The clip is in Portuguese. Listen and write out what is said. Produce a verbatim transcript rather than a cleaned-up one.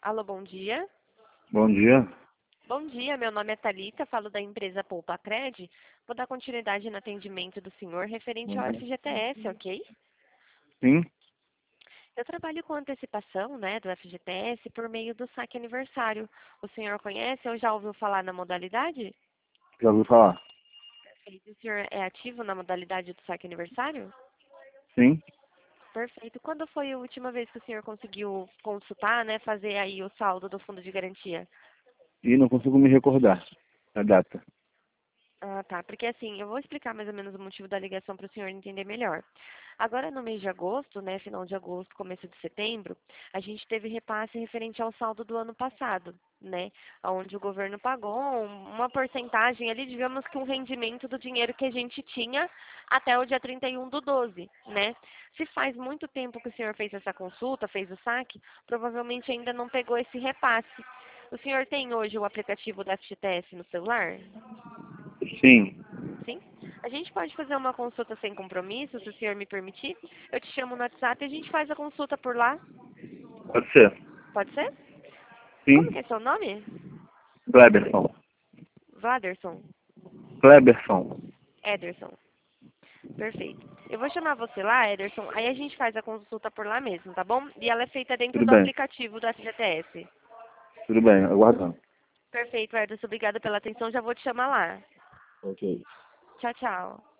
Alô, bom dia. Bom dia. Bom dia, meu nome é Thalita, falo da empresa Poupa Cred. Vou dar continuidade no atendimento do senhor referente ao F G T S, ok? Sim, Eu trabalho com antecipação, né, do F G T S por meio do saque aniversário. O senhor conhece ou já ouviu falar na modalidade? já ouviu falar. Perfeito. O senhor é ativo na modalidade do saque aniversário? Sim, Perfeito. Quando foi a última vez que o senhor conseguiu consultar, né, fazer aí o saldo do fundo de garantia? e não consigo me recordar a data. Ah, tá. Porque assim, eu vou explicar mais ou menos o motivo da ligação para o senhor entender melhor. Agora, no mês de agosto, né, final de agosto, começo de setembro, a gente teve repasse referente ao saldo do ano passado, né, onde o governo pagou um- uma porcentagem ali, digamos que um rendimento do dinheiro que a gente tinha até o dia trinta e um do doze, né. Se faz muito tempo que o senhor fez essa consulta, fez o saque, provavelmente ainda não pegou esse repasse. O senhor tem hoje o aplicativo da F G T S no celular? Sim, Sim? A gente pode fazer uma consulta sem compromisso, se o senhor me permitir. Eu te chamo no WhatsApp e a gente faz a consulta por lá. pode ser. Pode ser? Como que Sim, é seu nome? Kleberson. Vladerson? Kleberson. Ederson. Perfeito. Eu vou chamar você lá, Ederson, aí a gente faz a consulta por lá mesmo, tá bom? E ela é feita dentro Tudo do bem, aplicativo do F G T S. tudo bem, aguardando. Perfeito, Ederson. Obrigada pela atenção. Já vou te chamar lá. Ok. Tchau, tchau.